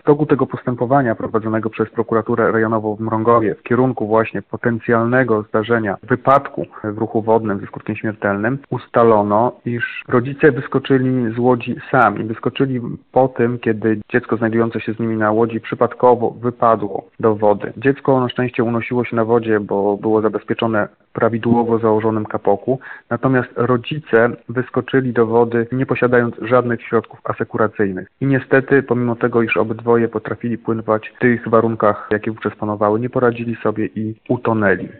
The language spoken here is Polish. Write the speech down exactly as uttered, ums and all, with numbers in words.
W toku tego postępowania prowadzonego przez prokuraturę rejonową w Mrągowie w kierunku właśnie potencjalnego zdarzenia wypadku w ruchu wodnym ze skutkiem śmiertelnym ustalono, iż rodzice wyskoczyli z łodzi sami. Wyskoczyli po tym, kiedy dziecko znajdujące się z nimi na łodzi przypadkowo wypadło do wody. Dziecko na szczęście unosiło się na wodzie, bo było zabezpieczone prawidłowo założonym kapoku, natomiast rodzice wyskoczyli do wody nie posiadając żadnych środków asekuracyjnych. I niestety, pomimo tego, iż obydwoje potrafili pływać w tych warunkach, jakie wówczas panowały, nie poradzili sobie i utonęli.